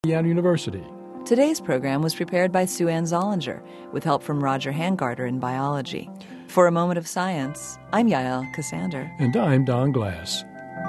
Indiana University. Today's program was prepared by Sue Ann Zollinger with help from Roger Hangarter in biology. For a moment of science, I'm Yael Cassander. And I'm Don Glass.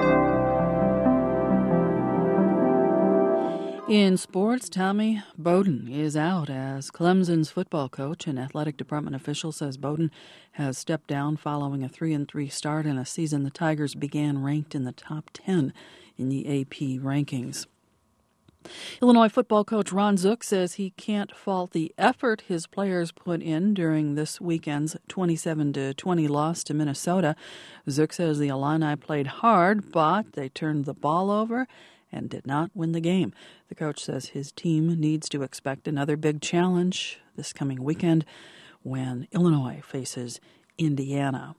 In sports, Tommy Bowden is out as Clemson's football coach. An athletic department official says Bowden has stepped down following a 3-3 start in a season the Tigers began ranked in the top 10 in the AP rankings. Illinois football coach Ron Zook says he can't fault the effort his players put in during this weekend's 27-20 loss to Minnesota. Zook says the Illini played hard, but they turned the ball over and did not win the game. The coach says his team needs to expect another big challenge this coming weekend when Illinois faces Indiana.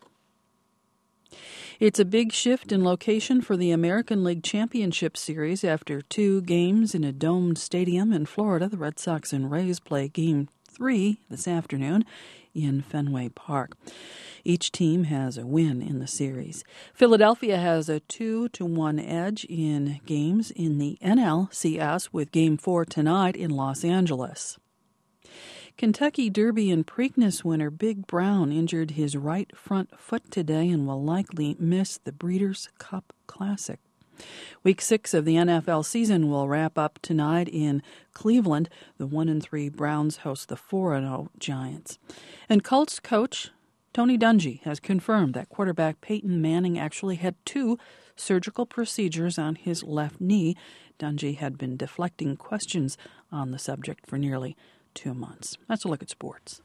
It's a big shift in location for the American League Championship Series. After 2 games in a domed stadium in Florida, the Red Sox and Rays play Game 3 this afternoon in Fenway Park. Each team has a win in the series. Philadelphia has a 2-1 edge in games in the NLCS with Game 4 tonight in Los Angeles. Kentucky Derby and Preakness winner Big Brown injured his right front foot today and will likely miss the Breeders' Cup Classic. Week 6 of the NFL season will wrap up tonight in Cleveland. The 1-3 Browns host the 4-0 Giants. And Colts coach Tony Dungy has confirmed that quarterback Peyton Manning actually had 2 surgical procedures on his left knee. Dungy had been deflecting questions on the subject for nearly 2 months. That's a look at sports.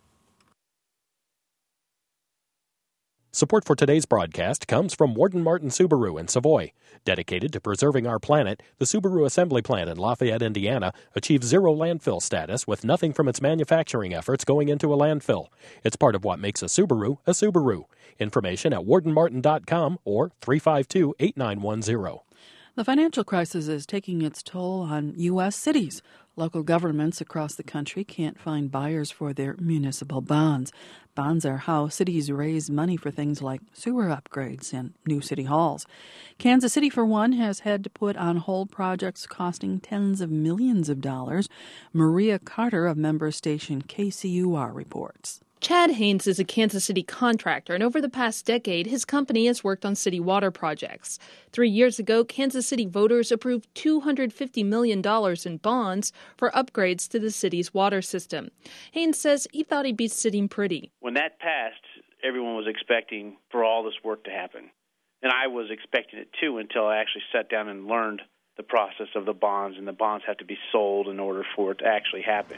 Support for today's broadcast comes from Warden Martin Subaru in Savoy. Dedicated to preserving our planet, the Subaru assembly plant in Lafayette, Indiana, achieves zero landfill status with nothing from its manufacturing efforts going into a landfill. It's part of what makes a Subaru a Subaru. Information at wardenmartin.com or 352-8910. The financial crisis is taking its toll on U.S. cities. Local governments across the country can't find buyers for their municipal bonds. Bonds are how cities raise money for things like sewer upgrades and new city halls. Kansas City, for one, has had to put on hold projects costing tens of millions of dollars. Maria Carter of member station KCUR reports. Chad Haynes is a Kansas City contractor, and over the past decade, his company has worked on city water projects. 3 years ago, Kansas City voters approved $250 million in bonds for upgrades to the city's water system. Haynes says he thought he'd be sitting pretty. When that passed, everyone was expecting for all this work to happen. And I was expecting it too until I actually sat down and learned the process of the bonds, and the bonds have to be sold in order for it to actually happen.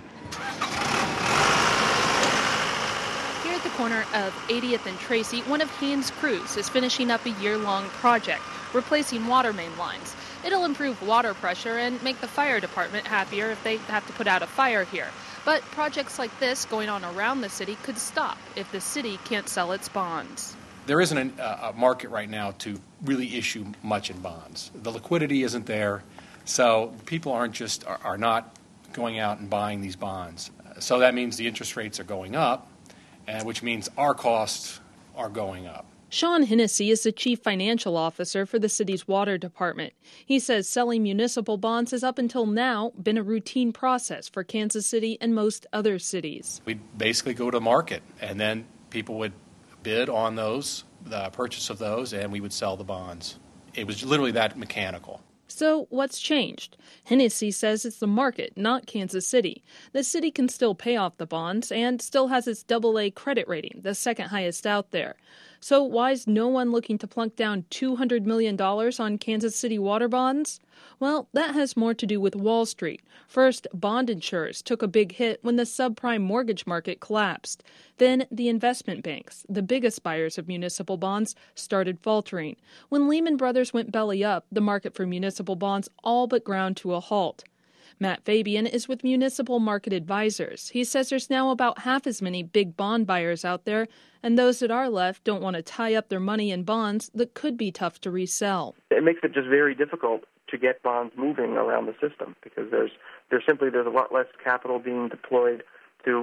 Here at the corner of 80th and Tracy, one of Haynes' crews is finishing up a year-long project, replacing water main lines. It'll improve water pressure and make the fire department happier if they have to put out a fire here. But projects like this going on around the city could stop if the city can't sell its bonds. There isn't a market right now to really issue much in bonds. The liquidity isn't there, so people are not going out and buying these bonds. So that means the interest rates are going up, which means our costs are going up. Sean Hennessy is the chief financial officer for the city's water department. He says selling municipal bonds has up until now been a routine process for Kansas City and most other cities. We'd basically go to market, and then people would bid on those, the purchase of those, and we would sell the bonds. It was literally that mechanical. So what's changed? Hennessy says it's the market, not Kansas City. The city can still pay off the bonds and still has its AA credit rating, the second highest out there. So why is no one looking to plunk down $200 million on Kansas City water bonds? Well, that has more to do with Wall Street. First, bond insurers took a big hit when the subprime mortgage market collapsed. Then the investment banks, the biggest buyers of municipal bonds, started faltering. When Lehman Brothers went belly up, the market for municipal bonds all but ground to a halt. Matt Fabian is with Municipal Market Advisors. He says there's now about half as many big bond buyers out there, and those that are left don't want to tie up their money in bonds that could be tough to resell. It makes it just very difficult to get bonds moving around the system because there's a lot less capital being deployed to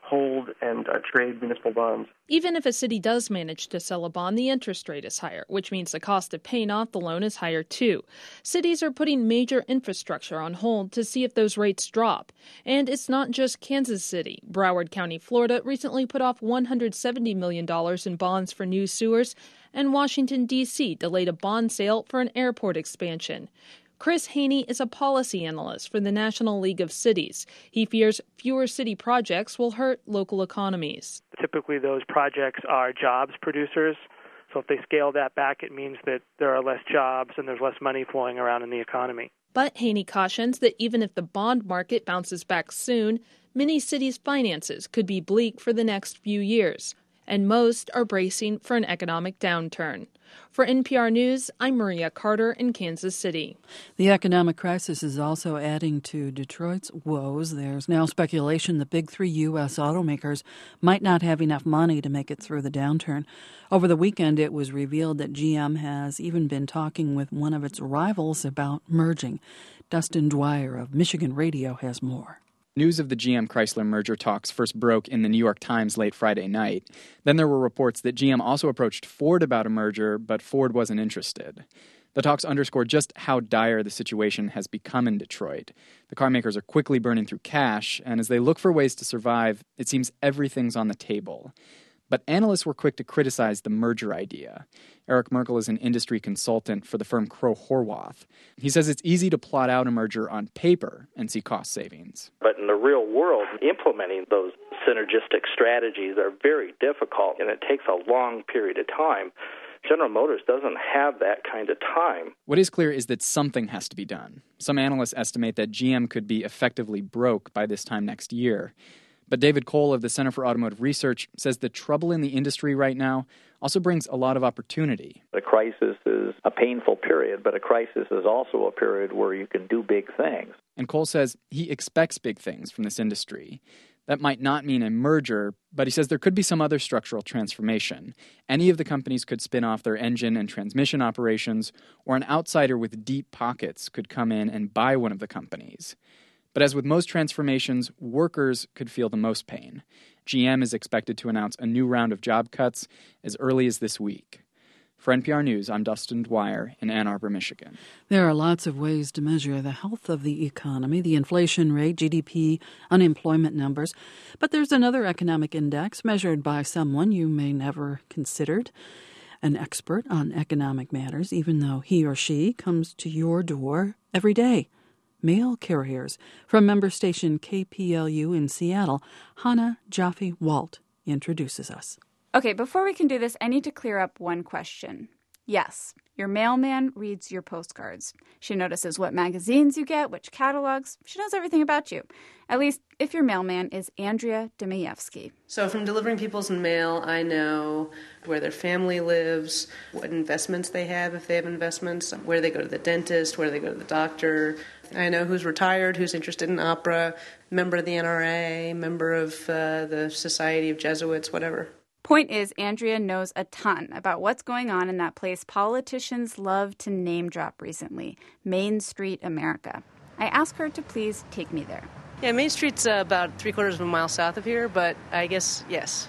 hold and trade municipal bonds. Even if a city does manage to sell a bond, the interest rate is higher, which means the cost of paying off the loan is higher too. Cities are putting major infrastructure on hold to see if those rates drop. And it's not just Kansas City. Broward County, Florida, recently put off $170 million in bonds for new sewers, and Washington, D.C. delayed a bond sale for an airport expansion. Chris Haney is a policy analyst for the National League of Cities. He fears fewer city projects will hurt local economies. Typically, those projects are jobs producers. So if they scale that back, it means that there are less jobs and there's less money flowing around in the economy. But Haney cautions that even if the bond market bounces back soon, many cities' finances could be bleak for the next few years. And most are bracing for an economic downturn. For NPR News, I'm Maria Carter in Kansas City. The economic crisis is also adding to Detroit's woes. There's now speculation the big three U.S. automakers might not have enough money to make it through the downturn. Over the weekend, it was revealed that GM has even been talking with one of its rivals about merging. Dustin Dwyer of Michigan Radio has more. News of the GM-Chrysler merger talks first broke in the New York Times late Friday night. Then there were reports that GM also approached Ford about a merger, but Ford wasn't interested. The talks underscore just how dire the situation has become in Detroit. The car makers are quickly burning through cash, and as they look for ways to survive, it seems everything's on the table. But analysts were quick to criticize the merger idea. Eric Merkel is an industry consultant for the firm Crowe Horwath. He says it's easy to plot out a merger on paper and see cost savings. But in the real world, implementing those synergistic strategies are very difficult, and it takes a long period of time. General Motors doesn't have that kind of time. What is clear is that something has to be done. Some analysts estimate that GM could be effectively broke by this time next year. But David Cole of the Center for Automotive Research says the trouble in the industry right now also brings a lot of opportunity. A crisis is a painful period, but a crisis is also a period where you can do big things. And Cole says he expects big things from this industry. That might not mean a merger, but he says there could be some other structural transformation. Any of the companies could spin off their engine and transmission operations, or an outsider with deep pockets could come in and buy one of the companies. But as with most transformations, workers could feel the most pain. GM is expected to announce a new round of job cuts as early as this week. For NPR News, I'm Dustin Dwyer in Ann Arbor, Michigan. There are lots of ways to measure the health of the economy, the inflation rate, GDP, unemployment numbers. But there's another economic index measured by someone you may never considered an expert on economic matters, even though he or she comes to your door every day. Mail carriers. From member station KPLU in Seattle, Hannah Jaffe-Walt introduces us. Okay, before we can do this, I need to clear up one question. Yes, your mailman reads your postcards. She notices what magazines you get, which catalogs. She knows everything about you. At least if your mailman is Andrea Demeyevsky. So from delivering people's mail, I know where their family lives, what investments they have if they have investments, where they go to the dentist, where they go to the doctor. I know who's retired, who's interested in opera, member of the NRA, member of the Society of Jesuits, whatever. Point is, Andrea knows a ton about what's going on in that place politicians love to name drop recently, Main Street America. I asked her to please take me there. Yeah, Main Street's about 3/4 of a mile south of here, but I guess, yes.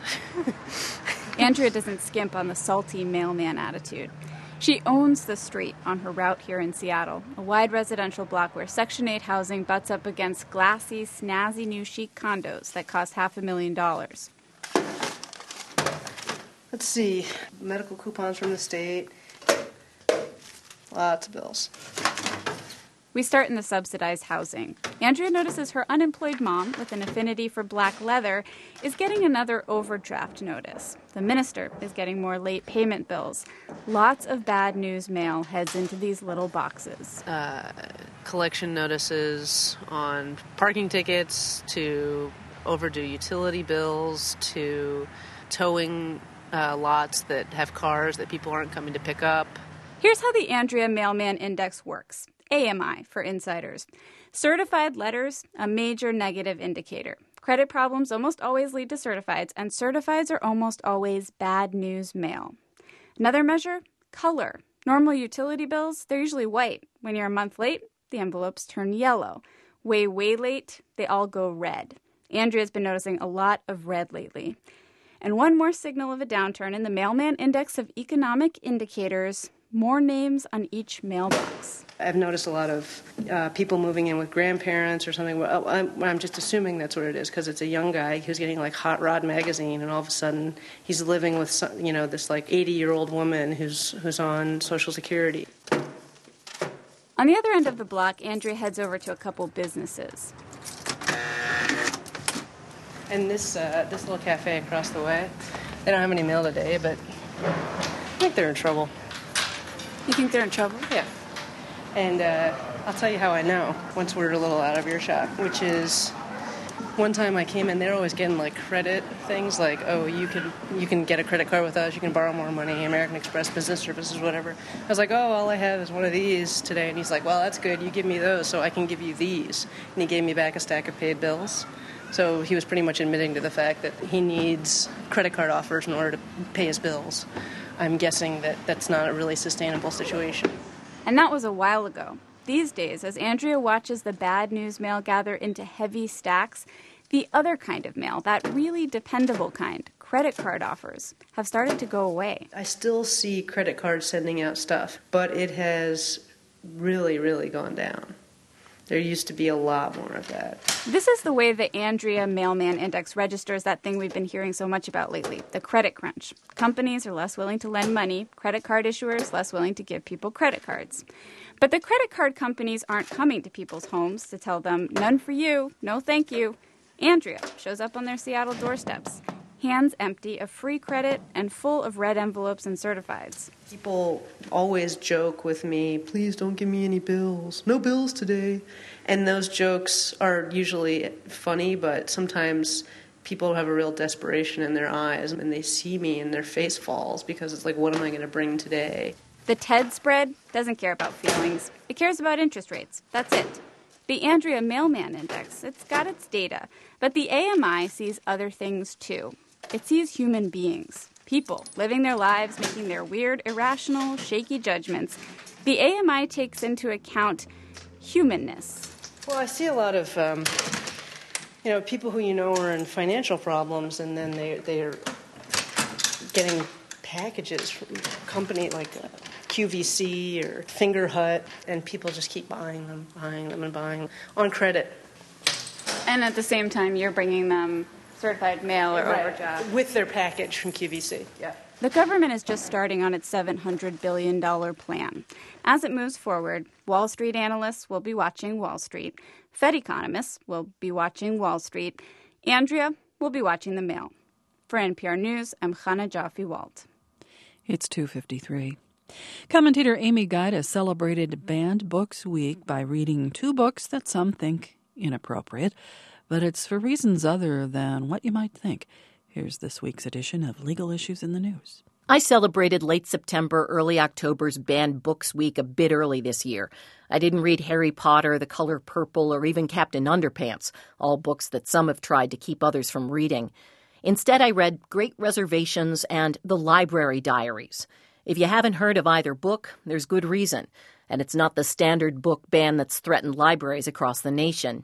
Andrea doesn't skimp on the salty mailman attitude. She owns the street on her route here in Seattle, a wide residential block where Section 8 housing butts up against glassy, snazzy new chic condos that cost $500,000. Let's see. Medical coupons from the state. Lots of bills. We start in the subsidized housing. Andrea notices her unemployed mom, with an affinity for black leather, is getting another overdraft notice. The minister is getting more late payment bills. Lots of bad news mail heads into these little boxes. Collection notices on parking tickets, to overdue utility bills, to towing lots that have cars that people aren't coming to pick up. Here's how the Andrea Mailman Index works. AMI for insiders. Certified letters, a major negative indicator. Credit problems almost always lead to certifieds, and certifieds are almost always bad news mail. Another measure, color. Normal utility bills, they're usually white. When you're a month late, the envelopes turn yellow. Way late, they all go red. Andrea's been noticing a lot of red lately. And one more signal of a downturn in the Mailman Index of Economic Indicators, more names on each mailbox. I've noticed a lot of people moving in with grandparents or something. Well, I'm just assuming that's what it is because it's a young guy who's getting like Hot Rod magazine, and all of a sudden he's living with this like 80-year-old woman who's on Social Security. On the other end of the block, Andrea heads over to a couple businesses. And this little cafe across the way, they don't have any mail today, but I think they're in trouble. You think they're in trouble? Yeah. And I'll tell you how I know once we're a little out of earshot, which is one time I came in, they're always getting like credit things like, oh, you can get a credit card with us, you can borrow more money, American Express Business Services, whatever. I was like, oh, all I have is one of these today. And he's like, well, that's good. You give me those so I can give you these. And he gave me back a stack of paid bills. So he was pretty much admitting to the fact that he needs credit card offers in order to pay his bills. I'm guessing that that's not a really sustainable situation. And that was a while ago. These days, as Andrea watches the bad news mail gather into heavy stacks, the other kind of mail, that really dependable kind, credit card offers, have started to go away. I still see credit cards sending out stuff, but it has really, really gone down. There used to be a lot more of that. This is the way the Andrea Mailman Index registers that thing we've been hearing so much about lately, the credit crunch. Companies are less willing to lend money, credit card issuers less willing to give people credit cards. But the credit card companies aren't coming to people's homes to tell them, none for you, no thank you. Andrea shows up on their Seattle doorsteps, hands empty of free credit and full of red envelopes and certifieds. People always joke with me, please don't give me any bills. No bills today. And those jokes are usually funny, but sometimes people have a real desperation in their eyes and they see me and their face falls because it's like, what am I going to bring today? The TED spread doesn't care about feelings. It cares about interest rates. That's it. The Andrea Mailman Index, it's got its data. But the AMI sees other things too. It sees human beings, people living their lives, making their weird, irrational, shaky judgments. The AMI takes into account humanness. Well, I see a lot of, people who are in financial problems, and then they're getting packages from a company like QVC or Finger Hut, and people just keep buying them on credit. And at the same time, you're bringing them certified mail or overdraft. With their package from QVC, yeah. The government is just starting on its $700 billion plan. As it moves forward, Wall Street analysts will be watching Wall Street. Fed economists will be watching Wall Street. Andrea will be watching the Mail. For NPR News, I'm Chana Joffe-Walt. It's 2:53. Commentator Amy Guida celebrated Banned Books Week by reading two books that some think inappropriate, but it's for reasons other than what you might think. Here's this week's edition of Legal Issues in the News. I celebrated late September, early October's Banned Books Week a bit early this year. I didn't read Harry Potter, The Color Purple, or even Captain Underpants, all books that some have tried to keep others from reading. Instead, I read Great Reservations and The Library Diaries. If you haven't heard of either book, there's good reason, and it's not the standard book ban that's threatened libraries across the nation.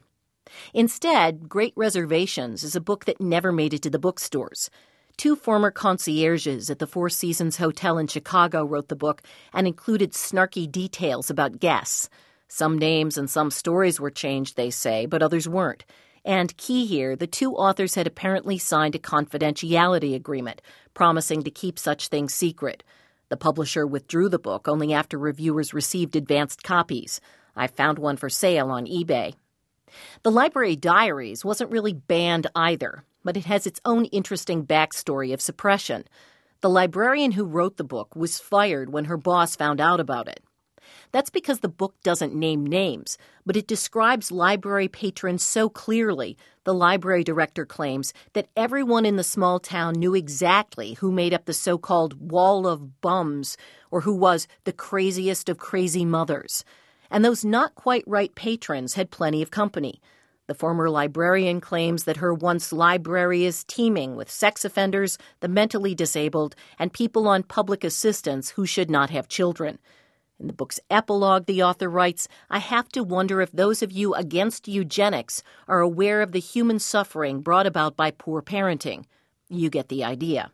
Instead, Great Reservations is a book that never made it to the bookstores. Two former concierges at the Four Seasons Hotel in Chicago wrote the book and included snarky details about guests. Some names and some stories were changed, they say, but others weren't. And key here, the two authors had apparently signed a confidentiality agreement, promising to keep such things secret. The publisher withdrew the book only after reviewers received advanced copies. I found one for sale on eBay. The Library Diaries wasn't really banned either, but it has its own interesting backstory of suppression. The librarian who wrote the book was fired when her boss found out about it. That's because the book doesn't name names, but it describes library patrons so clearly, the library director claims, that everyone in the small town knew exactly who made up the so-called wall of bums or who was the craziest of crazy mothers. And those not-quite-right patrons had plenty of company. The former librarian claims that her once library is teeming with sex offenders, the mentally disabled, and people on public assistance who should not have children. In the book's epilogue, the author writes, "I have to wonder if those of you against eugenics are aware of the human suffering brought about by poor parenting. You get the idea."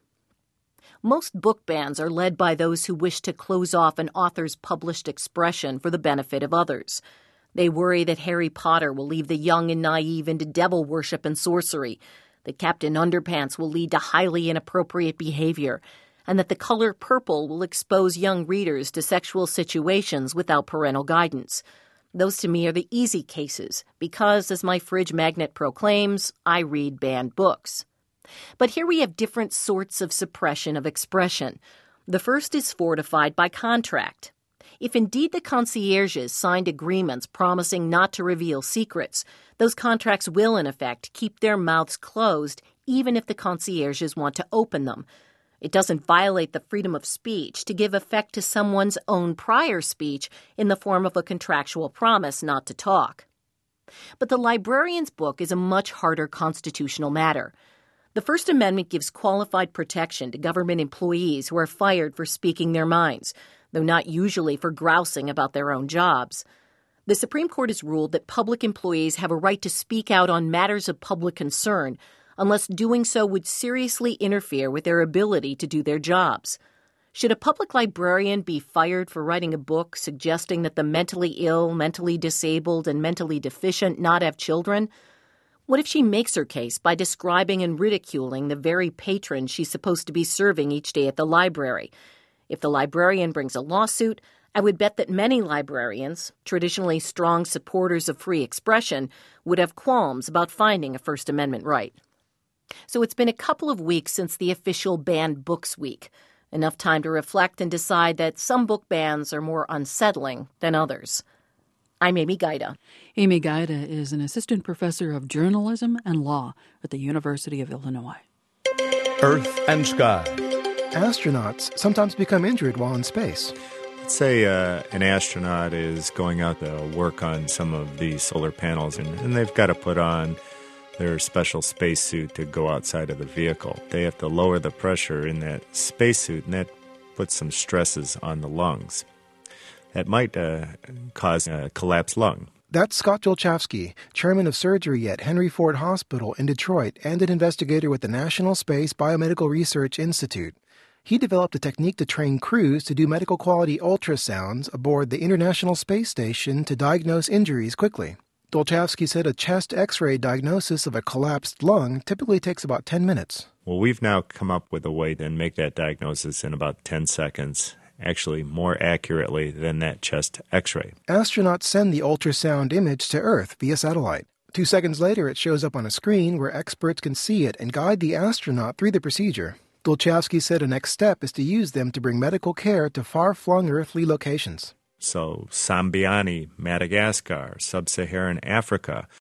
Most book bans are led by those who wish to close off an author's published expression for the benefit of others. They worry that Harry Potter will leave the young and naive into devil worship and sorcery, that Captain Underpants will lead to highly inappropriate behavior, and that The Color Purple will expose young readers to sexual situations without parental guidance. Those to me are the easy cases, because, as my fridge magnet proclaims, I read banned books. But here we have different sorts of suppression of expression. The first is fortified by contract. If indeed the concierges signed agreements promising not to reveal secrets, those contracts will, in effect, keep their mouths closed even if the concierges want to open them. It doesn't violate the freedom of speech to give effect to someone's own prior speech in the form of a contractual promise not to talk. But the librarian's book is a much harder constitutional matter. The First Amendment gives qualified protection to government employees who are fired for speaking their minds, though not usually for grousing about their own jobs. The Supreme Court has ruled that public employees have a right to speak out on matters of public concern, unless doing so would seriously interfere with their ability to do their jobs. Should a public librarian be fired for writing a book suggesting that the mentally ill, mentally disabled, and mentally deficient not have children? What if she makes her case by describing and ridiculing the very patron she's supposed to be serving each day at the library? If the librarian brings a lawsuit, I would bet that many librarians, traditionally strong supporters of free expression, would have qualms about finding a First Amendment right. So it's been a couple of weeks since the official Banned Books Week, enough time to reflect and decide that some book bans are more unsettling than others. I'm Amy Gaida. Amy Gaida is an assistant professor of journalism and law at the University of Illinois. Earth and Sky. Astronauts sometimes become injured while in space. Let's say an astronaut is going out to work on some of these solar panels, and they've got to put on their special spacesuit to go outside of the vehicle. They have to lower the pressure in that spacesuit, and that puts some stresses on the lungs. That might cause a collapsed lung. That's Scott Jolchowski, chairman of surgery at Henry Ford Hospital in Detroit and an investigator with the National Space Biomedical Research Institute. He developed a technique to train crews to do medical quality ultrasounds aboard the International Space Station to diagnose injuries quickly. Jolchowski said a chest X-ray diagnosis of a collapsed lung typically takes about 10 minutes. Well, we've now come up with a way to make that diagnosis in about 10 seconds. Actually more accurately than that chest X-ray. Astronauts send the ultrasound image to Earth via satellite. 2 seconds later, it shows up on a screen where experts can see it and guide the astronaut through the procedure. Jolchowski said a next step is to use them to bring medical care to far-flung earthly locations. So Sambiani, Madagascar, Sub-Saharan Africa,